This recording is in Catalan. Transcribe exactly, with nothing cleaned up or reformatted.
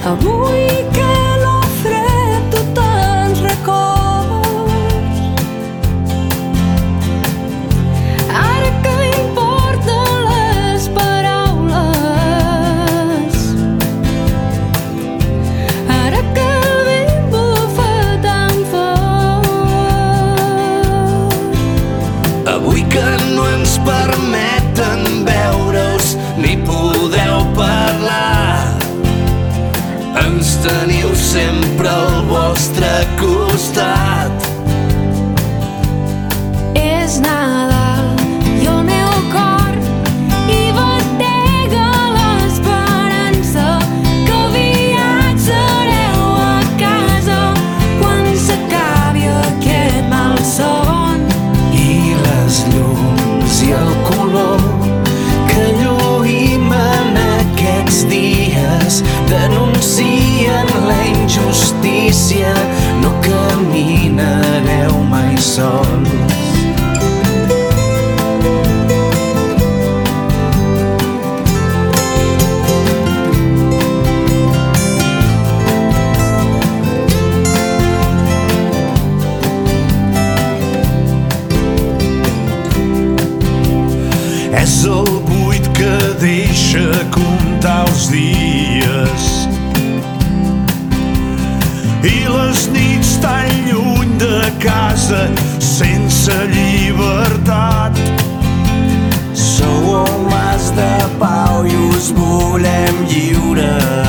Avui que la fred tu tants records, ara que importen les paraules, ara que el vent bufa tan fort, avui que no ens permeten veure-us ni podeu parlar, ens teniu sempre al vostre costat. és Nadal i el meu cor hi batega l'esperança que aviat sereu a casa quan s'acabi aquest malson. I les llums i el color que lluïm en aquests dies denuncien la injustícia, no caminareu mai sols. És el buit que deixa comptar els dies i les nits tan lluny de casa sense llibertat. Sou homes de pau i us volem lliures.